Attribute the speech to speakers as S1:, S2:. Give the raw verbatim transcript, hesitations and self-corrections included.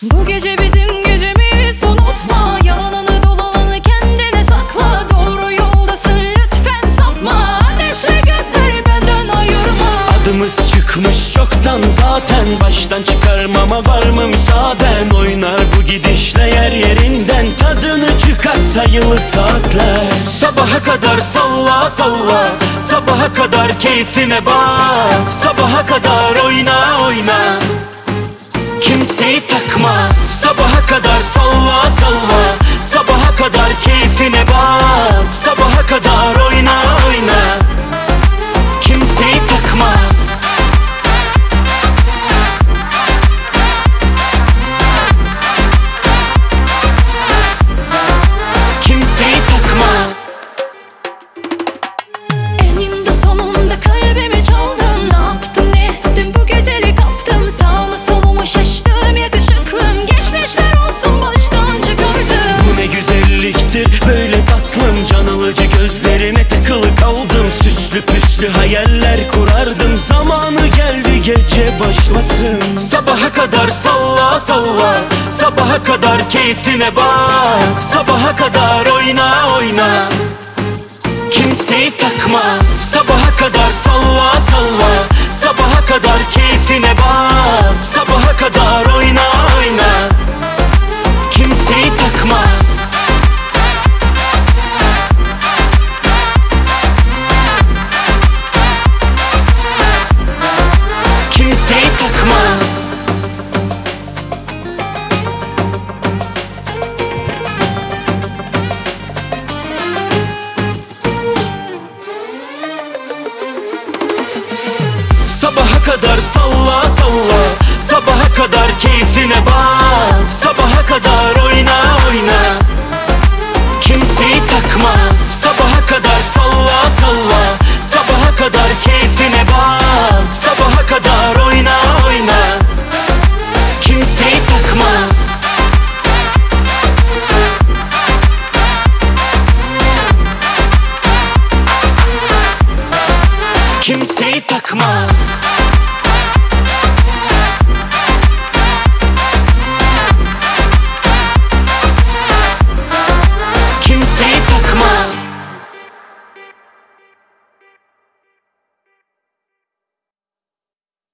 S1: Bu gece bizim gecemiz, unutma. Yalanını dolanını kendine sakla. Doğru yoldasın, lütfen sapma. Ateşli gözleri benden ayırma.
S2: Adımız çıkmış çoktan zaten, baştan çıkarmama var mı müsaaden? Oynar bu gidişle yer yerinden, tadını çıkar sayılı saatler. Sabaha kadar salla salla, sabaha kadar keyfine bak. Sabaha kadar oyna oyna, kimseyi takma. Sabaha kadar salla salla, sabaha kadar keyfine bak. Sabaha kadar oyna oyna, kimseyi takma. Kimseyi takma.
S1: Eninde sonunda kalbimi çaldın. Ne yaptın ne ettin, bu güzeli kaptım. Sağıma soluma şaştım, yakışıklım. Geçmişler olsun baştan çıkardım.
S2: Bu ne güzelliktir böyle tatlım, can alıcı gözlerine takılı kaldım. Süslü püslü hayaller kurardım, zamanı geldi gece başlasın. Sabaha kadar salla salla, sabaha kadar keyfine bak. Sabaha kadar oyna oyna, kimseyi takma. Sabaha kadar salla salla, sabaha kadar keyfine bak. Sabaha kadar oyna oyna, kimseyi takma. Kimseyi takma. Sabaha kadar salla salla, sabaha kadar keyfine bak. Sabaha kadar oyna